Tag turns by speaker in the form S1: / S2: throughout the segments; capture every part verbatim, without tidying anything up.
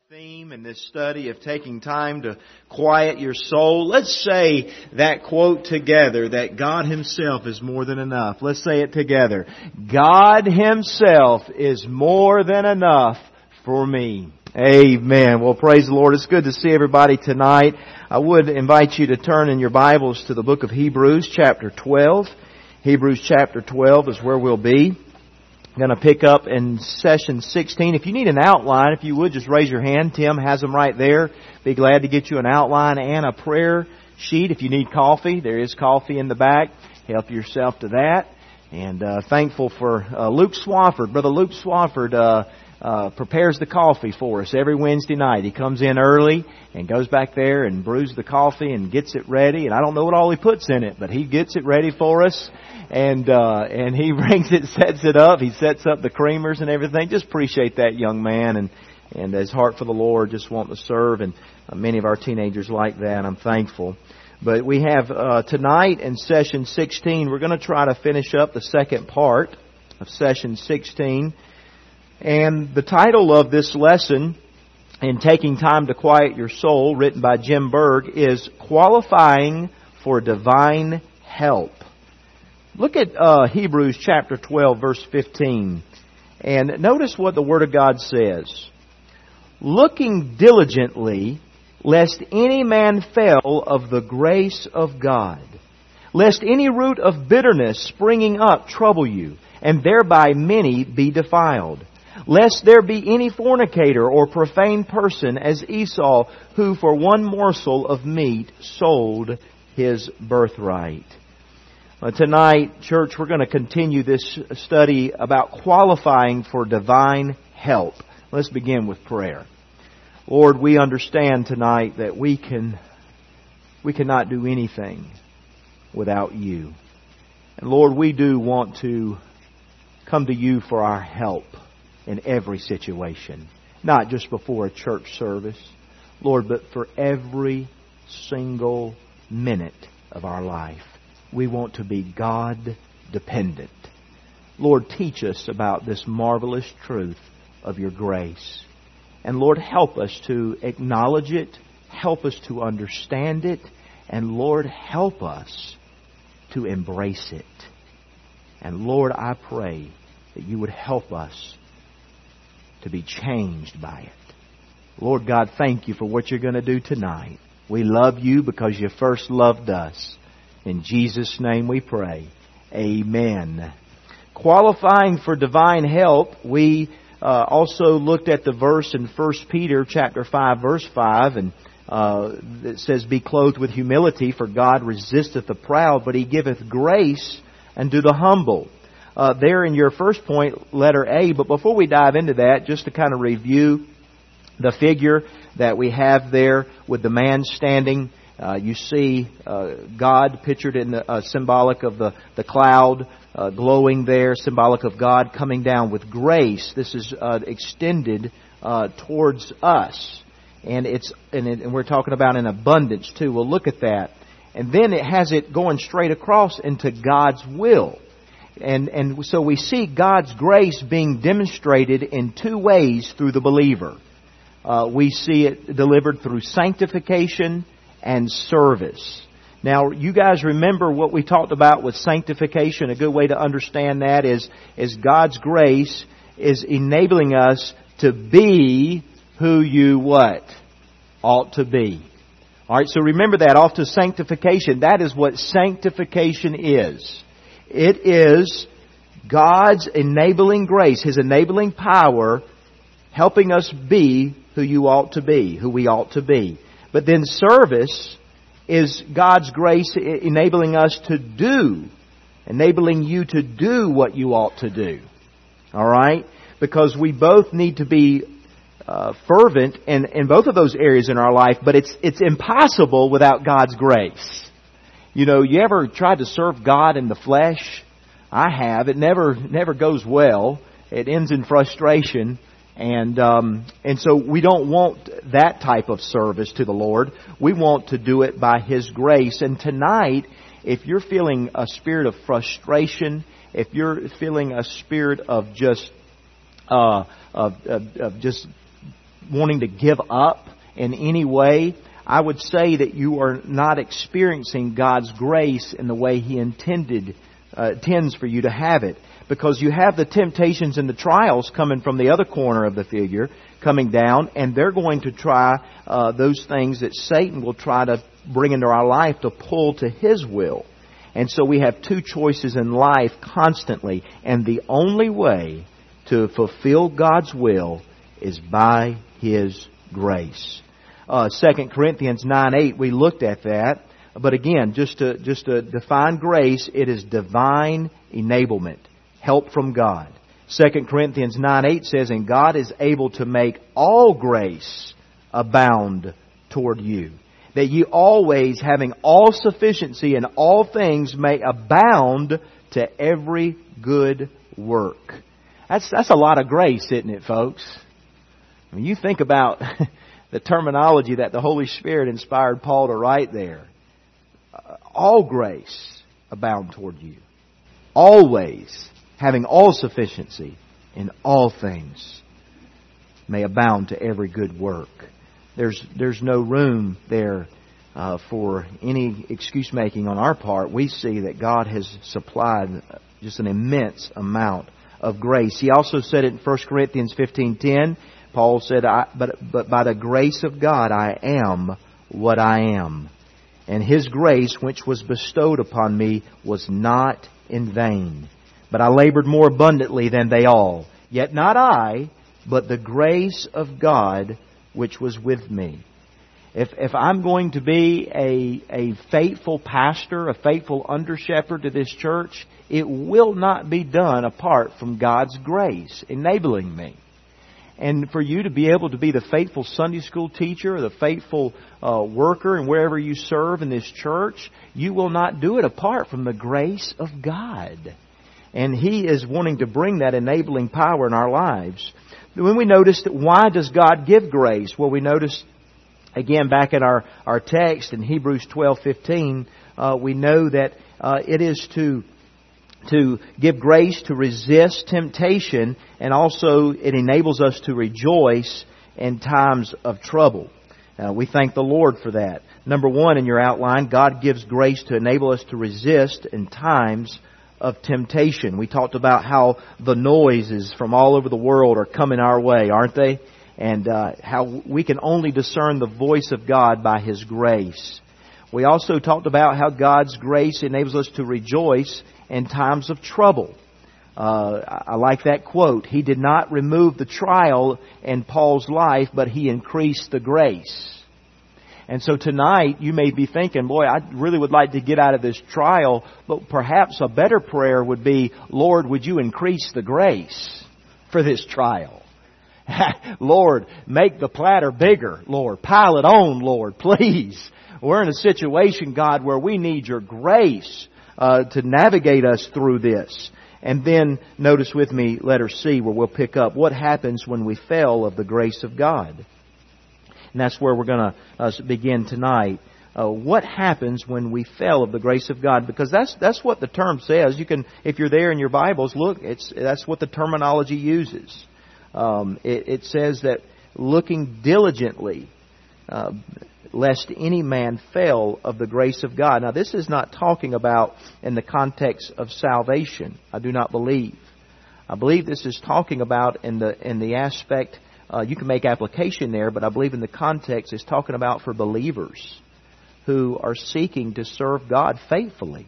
S1: Theme in this study of taking time to quiet your soul. Let's say that quote together, that God Himself is more than enough. Let's say it together. God Himself is more than enough for me. Amen. Well, praise the Lord. It's good to see everybody tonight. I would invite you to turn in your Bibles to the book of Hebrews chapter twelve. Hebrews chapter twelve is where we'll be. I'm going to pick up in session sixteen. If you need an outline, if you would, just raise your hand. Tim has them right there. Be glad to get you an outline and a prayer sheet. If you need coffee, there is coffee in the back. Help yourself to that. And uh, thankful for uh, Luke Swafford. Brother Luke Swafford uh, uh, prepares the coffee for us every Wednesday night. He comes in early and goes back there and brews the coffee and gets it ready. And I don't know what all he puts in it, but he gets it ready for us. And uh and he brings it, sets it up. He sets up the creamers and everything. Just appreciate that young man and and his heart for the Lord, just wanting to serve. And uh, many of our teenagers like that. I'm thankful. But we have uh tonight in session sixteen, we're going to try to finish up the second part of session sixteen. And the title of this lesson, in Taking Time to Quiet Your Soul, written by Jim Berg, is Qualifying for Divine Help. Look at uh, Hebrews chapter twelve, verse fifteen, and notice what the Word of God says. Looking diligently, lest any man fail of the grace of God, lest any root of bitterness springing up trouble you, and thereby many be defiled. Lest there be any fornicator or profane person as Esau, who for one morsel of meat sold his birthright. Uh, tonight, church, we're going to continue this study about qualifying for divine help. Let's begin with prayer. Lord, we understand tonight that we can we cannot do anything without You. And Lord, we do want to come to You for our help in every situation. Not just before a church service, Lord, but for every single minute of our life. We want to be God-dependent. Lord, teach us about this marvelous truth of Your grace. And Lord, help us to acknowledge it. Help us to understand it. And Lord, help us to embrace it. And Lord, I pray that You would help us to be changed by it. Lord God, thank You for what You're going to do tonight. We love You because You first loved us. In Jesus' name we pray. Amen. Qualifying for divine help, we uh, also looked at the verse in First Peter chapter five, verse five, and uh, it says, "Be clothed with humility, for God resisteth the proud, but He giveth grace unto the humble." Uh, there in your first point, letter A. But before we dive into that, just to kind of review the figure that we have there with the man standing. Uh, you see uh, God pictured in the uh, symbolic of the, the cloud uh, glowing there, symbolic of God coming down with grace. This is uh, extended uh, towards us. And it's and, it, and we're talking about in abundance too. We'll look at that. And then it has it going straight across into God's will. And and so we see God's grace being demonstrated in two ways through the believer. Uh, we see it delivered through sanctification and service. Now, you guys remember what we talked about with sanctification. A good way to understand that is, is God's grace is enabling us to be who you what? Ought to be. Alright, so remember that off to sanctification. That is what sanctification is. It is God's enabling grace, His enabling power, helping us be who you ought to be, who we ought to be. But then service is God's grace enabling us to do, enabling you to do what you ought to do. Alright? Because we both need to be uh, fervent in, in both of those areas in our life, but it's it's impossible without God's grace. You know, you ever tried to serve God in the flesh? I have. It never never goes well. It ends in frustration. And um, and so we don't want that type of service to the Lord. We want to do it by His grace. And tonight, if you're feeling a spirit of frustration, if you're feeling a spirit of just uh, of, of, of just wanting to give up in any way, I would say that you are not experiencing God's grace in the way He intended, uh, intends for you to have it. Because you have the temptations and the trials coming from the other corner of the figure, coming down, and they're going to try uh, those things that Satan will try to bring into our life to pull to his will. And so we have two choices in life constantly, and the only way to fulfill God's will is by His grace. Uh, Second Corinthians nine eight, we looked at that. But again, just to, just to define grace, it is divine enablement. Help from God. Second Corinthians nine eight says, and God is able to make all grace abound toward you, that you always, having all sufficiency in all things, may abound to every good work. That's that's a lot of grace, isn't it, folks? I mean, you think about the terminology that the Holy Spirit inspired Paul to write there. All grace abound toward you. Always, having all sufficiency in all things, may abound to every good work. There's there's no room there uh, for any excuse making on our part. We see that God has supplied just an immense amount of grace. He also said it in First Corinthians fifteen ten. Paul said, I, but, but by the grace of God I am what I am. And His grace, which was bestowed upon me, was not in vain. But I labored more abundantly than they all. Yet not I, but the grace of God which was with me. If if I'm going to be a, a faithful pastor, a faithful under-shepherd to this church, it will not be done apart from God's grace enabling me. And for you to be able to be the faithful Sunday school teacher, or the faithful uh, worker, and wherever you serve in this church, you will not do it apart from the grace of God. And He is wanting to bring that enabling power in our lives. When we notice that, why does God give grace? Well, we notice, again, back in our, our text in Hebrews twelve fifteen, uh, we know that uh, it is to to give grace to resist temptation, and also it enables us to rejoice in times of trouble. Uh, we thank the Lord for that. Number one in your outline, God gives grace to enable us to resist in times of temptation. We talked about how the noises from all over the world are coming our way, aren't they? And uh, how we can only discern the voice of God by His grace. We also talked about how God's grace enables us to rejoice in times of trouble. Uh, I like that quote. He did not remove the trial in Paul's life, but He increased the grace. And so tonight you may be thinking, boy, I really would like to get out of this trial, but perhaps a better prayer would be, Lord, would you increase the grace for this trial? Lord, make the platter bigger. Lord, pile it on, Lord, please. We're in a situation, God, where we need your grace uh, to navigate us through this. And then notice with me letter C, where we'll pick up what happens when we fail of the grace of God. And that's where we're going to uh, begin tonight. Uh, what happens when we fail of the grace of God? Because that's that's what the term says. You can, if you're there in your Bibles, look, it's that's what the terminology uses. Um, it, it says that looking diligently, uh, lest any man fail of the grace of God. Now, this is not talking about in the context of salvation. I do not believe. I believe this is talking about in the in the aspect. Uh, you can make application there, but I believe in the context it's talking about for believers who are seeking to serve God faithfully.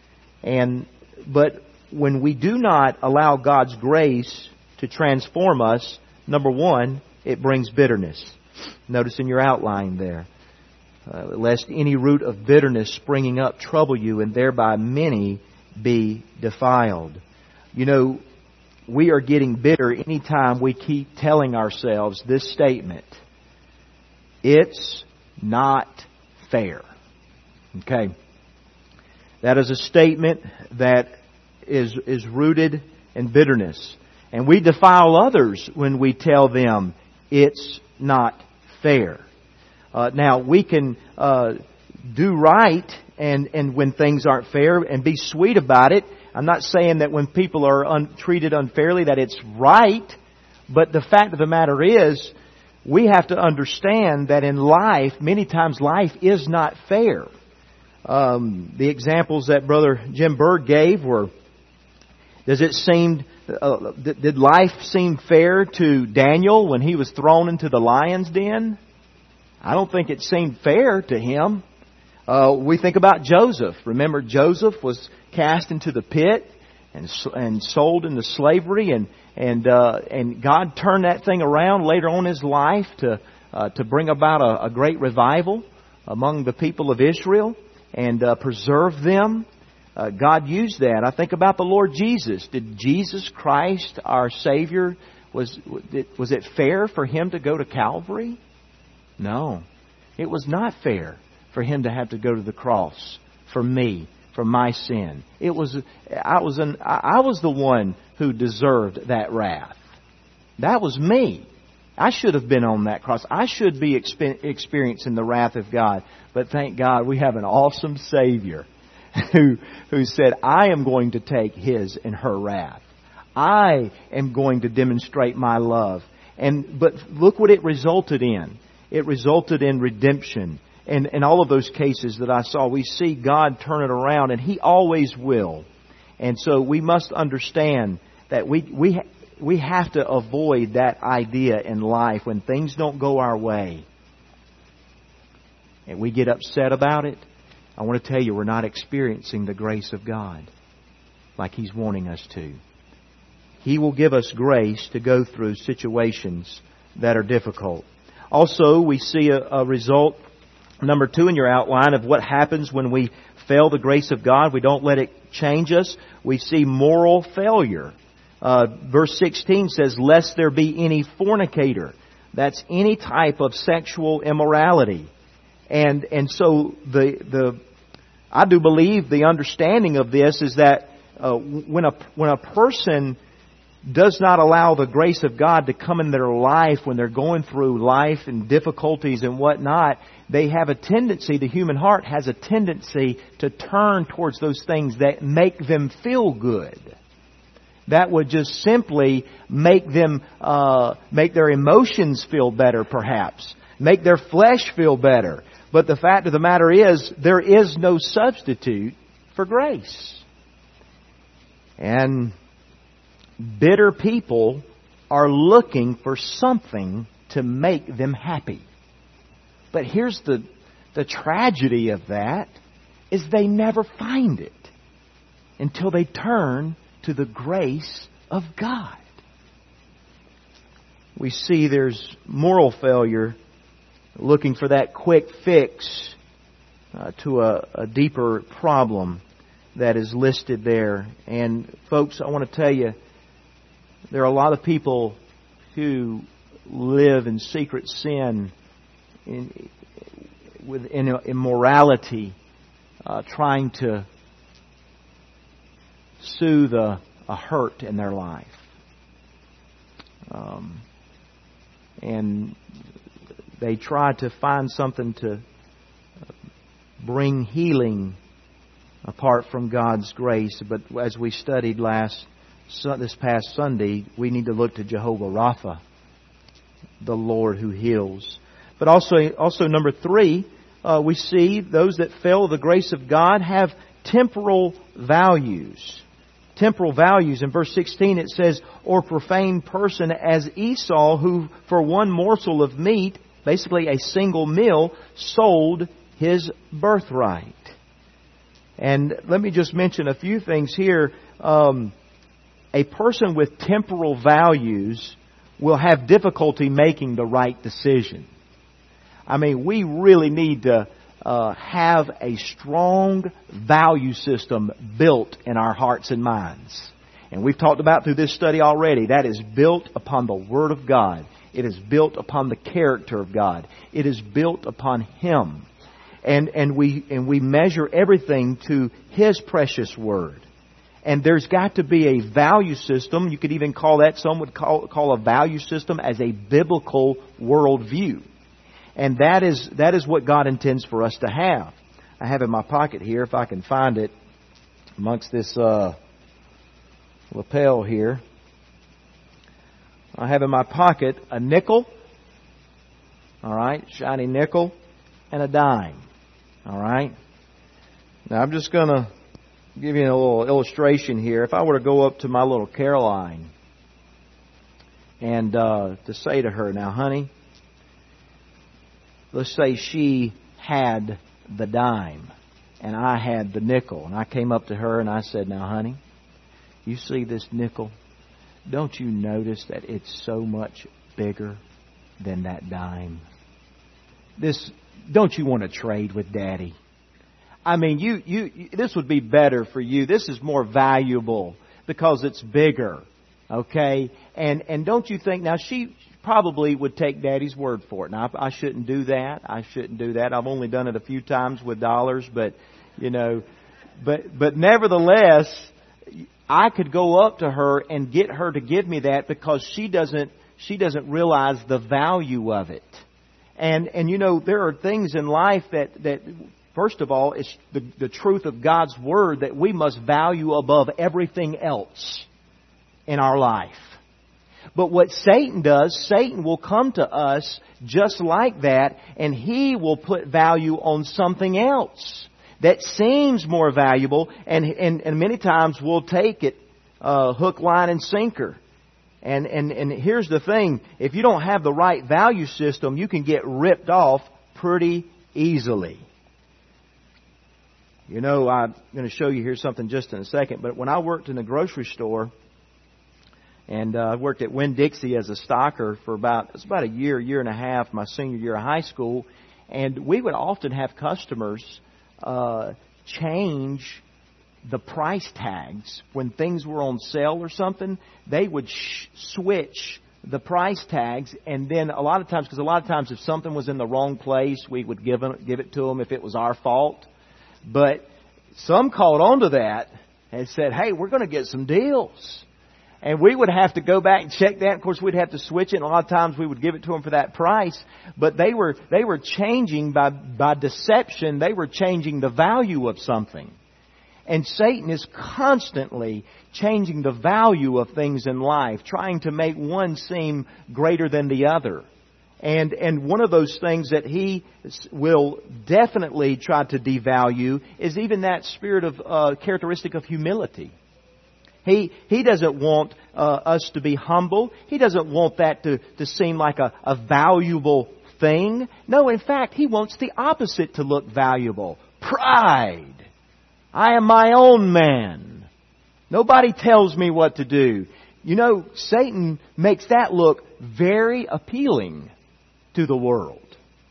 S1: And but when we do not allow God's grace to transform us, number one, it brings bitterness. Notice in your outline there, uh, lest any root of bitterness springing up trouble you, and thereby many be defiled. You know, we are getting bitter anytime we keep telling ourselves this statement: it's not fair. Okay. That is a statement that is is rooted in bitterness. And we defile others when we tell them it's not fair. Uh, now, we can uh, do right and, and when things aren't fair and be sweet about it. I'm not saying that when people are un- treated unfairly that it's right. But the fact of the matter is, we have to understand that in life, many times life is not fair. Um, the examples that Brother Jim Bird gave were, does it seem, uh, did life seem fair to Daniel when he was thrown into the lion's den? I don't think it seemed fair to him. Uh, we think about Joseph. Remember, Joseph was cast into the pit and and sold into slavery, and and uh, and God turned that thing around later on in his life to uh, to bring about a, a great revival among the people of Israel and uh, preserve them. Uh, God used that. I think about the Lord Jesus. Did Jesus Christ, our Savior, was was it fair for Him to go to Calvary? No, it was not fair for Him to have to go to the cross for me, for my sin. It was I was an I was the one who deserved that wrath. That was me. I should have been on that cross. I should be expe- experiencing the wrath of God. But thank God we have an awesome Savior who who said, I am going to take His and her wrath. I am going to demonstrate my love. And but look what it resulted in. It resulted in redemption. And in all of those cases that I saw, we see God turn it around, and He always will. And so we must understand that we we we have to avoid that idea in life when things don't go our way and we get upset about it. I want to tell you, we're not experiencing the grace of God like He's wanting us to. He will give us grace to go through situations that are difficult. Also, we see a, a result, number two in your outline, of what happens when we fail the grace of God. We don't let it change us. We see moral failure. Uh, verse sixteen says, lest there be any fornicator. That's any type of sexual immorality. And and so the the I do believe the understanding of this is that uh, when a when a person does not allow the grace of God to come in their life when they're going through life and difficulties and whatnot, they have a tendency, the human heart has a tendency to turn towards those things that make them feel good. That would just simply make them, uh, make their emotions feel better perhaps. Make their flesh feel better. But the fact of the matter is, there is no substitute for grace. And bitter people are looking for something to make them happy. But here's the, the tragedy of that, is they never find it until they turn to the grace of God. We see there's moral failure, looking for that quick fix uh, to a, a deeper problem that is listed there. And folks, I want to tell you, there are a lot of people who live in secret sin, in, with in immorality, uh, trying to soothe a, a hurt in their life. Um, and they try to find something to bring healing apart from God's grace. But as we studied last this past Sunday, we need to look to Jehovah Rapha, the Lord who heals. But also, also number three, uh, we see those that fail the grace of God have temporal values. Temporal values. In verse sixteen it says, or profane person as Esau, who for one morsel of meat, basically a single meal, sold his birthright. And let me just mention a few things here. Um, a person with temporal values will have difficulty making the right decision. I mean, we really need to uh, have a strong value system built in our hearts and minds. And we've talked about through this study already, that is built upon the Word of God. It is built upon the character of God. It is built upon Him. And and we and we measure everything to His precious Word. And there's got to be a value system. You could even call that, some would call, call a value system as a biblical worldview. And that is that is what God intends for us to have. I have in my pocket here, if I can find it, amongst this uh, lapel here. I have in my pocket a nickel All right? Shiny nickel and a dime. All right? Now, I'm just going to give you a little illustration here. If I were to go up to my little Caroline and uh, to say to her, now, honey, let's say she had the dime and I had the nickel. And I came up to her and I said, now, honey, you see this nickel? Don't you notice that it's so much bigger than that dime? This, don't you want to trade with Daddy? I mean, you, you, this would be better for you. This is more valuable because it's bigger. Okay? And, and don't you think, now she probably would take Daddy's word for it. Now, I, I shouldn't do that. I shouldn't do that. I've only done it a few times with dollars, but, you know, but, but nevertheless, I could go up to her and get her to give me that because she doesn't, she doesn't realize the value of it. And, and you know, there are things in life that, that, first of all, it's the, the truth of God's Word that we must value above everything else in our life. But what Satan does, Satan will come to us just like that, and he will put value on something else that seems more valuable, and and, and many times we'll take it uh, hook, line, and sinker. And, and, and here's the thing, if you don't have the right value system, you can get ripped off pretty easily. You know, I'm going to show you here something just in a second, but when I worked in a grocery store, and uh, I worked at Winn-Dixie as a stocker for about, it was about a year, year and a half, my senior year of high school, and we would often have customers uh, change the price tags when things were on sale or something. They would sh- switch the price tags, and then a lot of times, because a lot of times if something was in the wrong place, we would give it, give it to them if it was our fault. But some caught on to that and said, hey, we're going to get some deals. And we would have to go back and check that. Of course, we'd have to switch it. And a lot of times we would give it to them for that price. But they were they were changing by, by deception. They were changing the value of something. And Satan is constantly changing the value of things in life, trying to make one seem greater than the other. And and one of those things that he will definitely try to devalue is even that spirit of uh, characteristic of humility. He he doesn't want uh, us to be humble. He doesn't want that to, to seem like a, a valuable thing. No, in fact, he wants the opposite to look valuable. Pride. I am my own man. Nobody tells me what to do. You know, Satan makes that look very appealing to the world.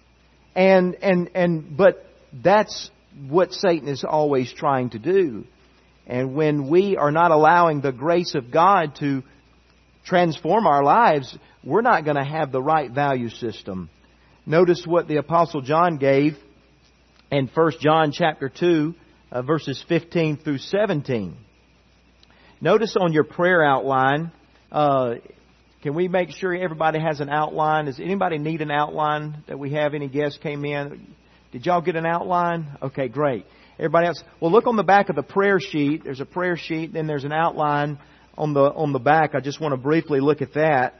S1: And and and but that's what Satan is always trying to do. And when we are not allowing the grace of God to transform our lives, we're not going to have the right value system. Notice what the Apostle John gave in First John chapter two, uh, verses fifteen through seventeen. Notice on your prayer outline, uh, can we make sure everybody has an outline? Does anybody need an outline that we have? Any guests came in? Did y'all get an outline? Okay, great. Everybody else? Well, look on the back of the prayer sheet. There's a prayer sheet, then there's an outline on the on the back. I just want to briefly look at that.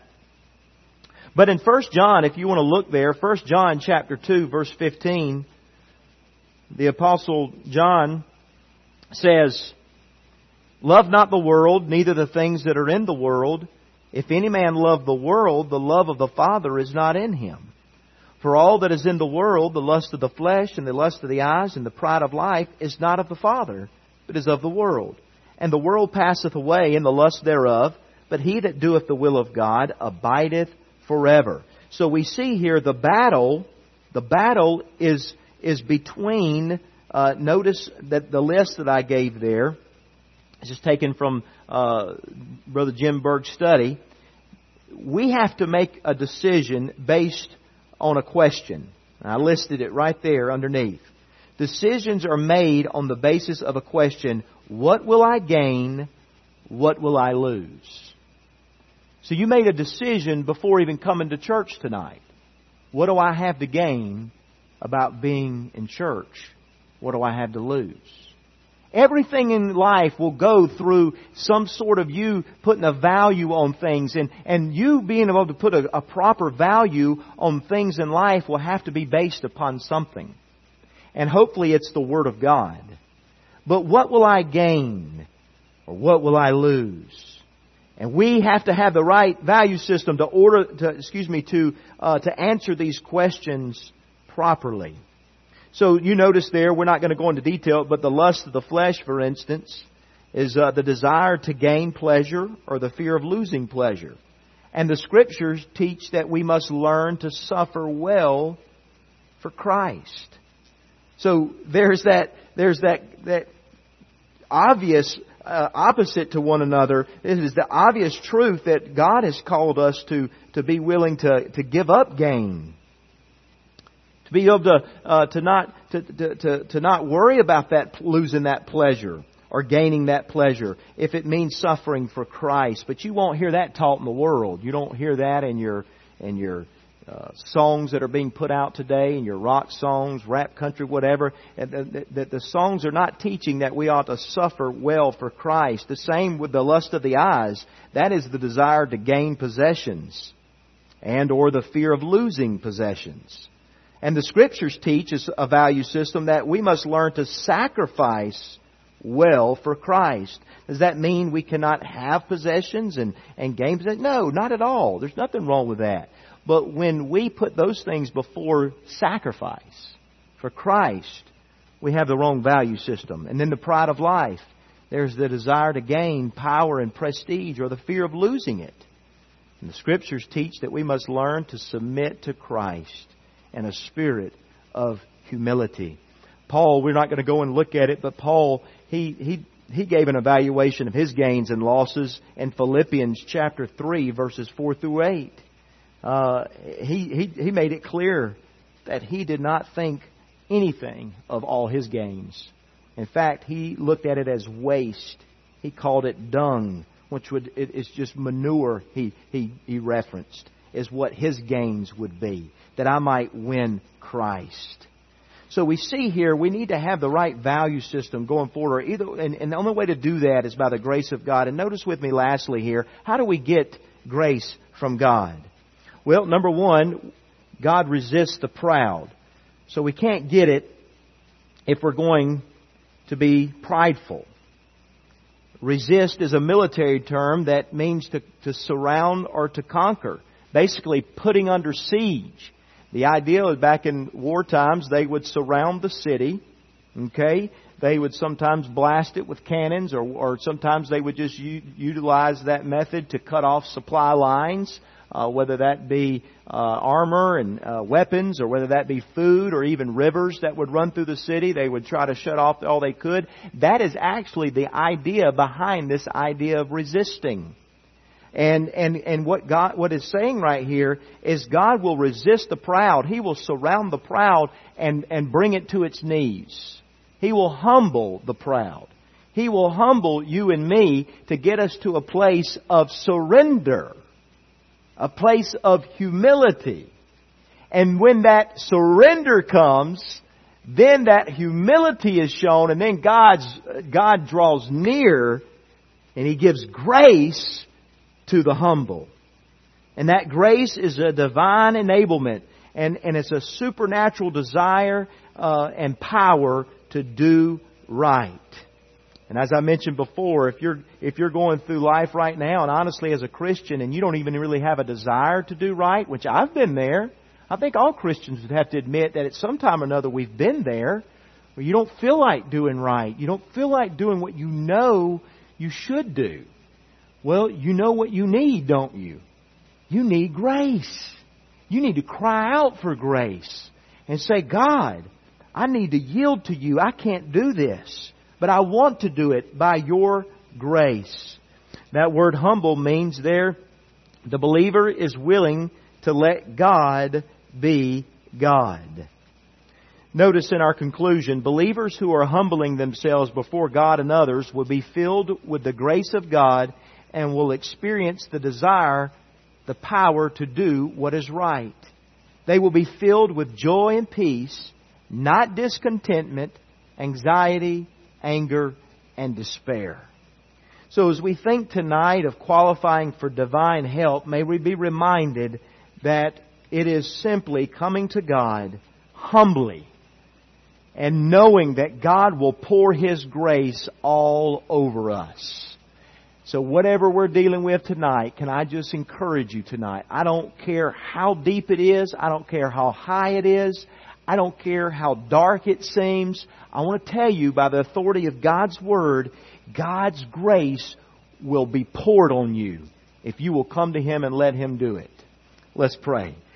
S1: But in First John, if you want to look there, First John chapter two, verse fifteen, the Apostle John says, "Love not the world, neither the things that are in the world. If any man love the world, the love of the Father is not in him. For all that is in the world, the lust of the flesh and the lust of the eyes and the pride of life is not of the Father, but is of the world. And the world passeth away and the lust thereof, but he that doeth the will of God abideth forever." So we see here the battle, the battle is, is between, uh, notice that the list that I gave there, this is taken from uh, Brother Jim Berg's study. We have to make a decision based on a question. I listed it right there underneath. Decisions are made on the basis of a question. What will I gain? What will I lose? So you made a decision before even coming to church tonight. What do I have to gain about being in church? What do I have to lose? Everything in life will go through some sort of you putting a value on things. And, and you being able to put a, a proper value on things in life will have to be based upon something. And hopefully it's the Word of God. But what will I gain? Or what will I lose? And we have to have the right value system to order, to, excuse me, to uh, to answer these questions properly. So you notice there, we're not going to go into detail, but the lust of the flesh, for instance, is uh, the desire to gain pleasure or the fear of losing pleasure. And the Scriptures teach that we must learn to suffer well for Christ. So there's that there's that that obvious uh, opposite to one another. It is the obvious truth that God has called us to to be willing to to give up gain. To be able to uh, to not to, to, to, to not worry about that losing that pleasure or gaining that pleasure if it means suffering for Christ. But you won't hear that taught in the world. You don't hear that in your in your uh, songs that are being put out today, in your rock songs, rap country, whatever. That the, the songs are not teaching that we ought to suffer well for Christ. The same with the lust of the eyes. That is the desire to gain possessions and or the fear of losing possessions. And the Scriptures teach us a value system that we must learn to sacrifice well for Christ. Does that mean we cannot have possessions and, and gain possessions? No, not at all. There's nothing wrong with that. But when we put those things before sacrifice for Christ, we have the wrong value system. And then the pride of life. There's the desire to gain power and prestige or the fear of losing it. And the Scriptures teach that we must learn to submit to Christ and a spirit of humility. Paul, we're not going to go and look at it, but Paul, he he he gave an evaluation of his gains and losses in Philippians chapter three, verses four through eight. Uh, he, he, he made it clear that he did not think anything of all his gains. In fact, he looked at it as waste. He called it dung, which would it, it's just manure he, he, he referenced, is what his gains would be, that I might win Christ. So we see here we need to have the right value system going forward. Either, and, and the only way to do that is by the grace of God. And notice with me lastly here, how do we get grace from God? Well, number one, God resists the proud. So we can't get it if we're going to be prideful. Resist is a military term that means to, to surround or to conquer. Basically putting under siege. The idea is back in war times they would surround the city. Okay, they would sometimes blast it with cannons, or, or sometimes they would just u- utilize that method to cut off supply lines, uh, whether that be uh, armor and uh, weapons, or whether that be food, or even rivers that would run through the city. They would try to shut off all they could. That is actually the idea behind this idea of resisting. And, and, and what God, what is saying right here is God will resist the proud. He will surround the proud and, and bring it to its knees. He will humble the proud. He will humble you and me to get us to a place of surrender. A place of humility. And when that surrender comes, then that humility is shown, and then God's, God draws near and He gives grace to the humble. And that grace is a divine enablement. And, and it's a supernatural desire uh, and power to do right. And as I mentioned before, if you're if you're going through life right now, and honestly as a Christian, and you don't even really have a desire to do right, which I've been there, I think all Christians would have to admit that at some time or another we've been there, where you don't feel like doing right. You don't feel like doing what you know you should do. Well, you know what you need, don't you? You need grace. You need to cry out for grace and say, God, I need to yield to you. I can't do this, but I want to do it by your grace. That word humble means there the believer is willing to let God be God. Notice in our conclusion, believers who are humbling themselves before God and others will be filled with the grace of God and will experience the desire, the power to do what is right. They will be filled with joy and peace, not discontentment, anxiety, anger, and despair. So as we think tonight of qualifying for divine help, may we be reminded that it is simply coming to God humbly and knowing that God will pour His grace all over us. So whatever we're dealing with tonight, can I just encourage you tonight? I don't care how deep it is. I don't care how high it is. I don't care how dark it seems. I want to tell you by the authority of God's Word, God's grace will be poured on you if you will come to Him and let Him do it. Let's pray.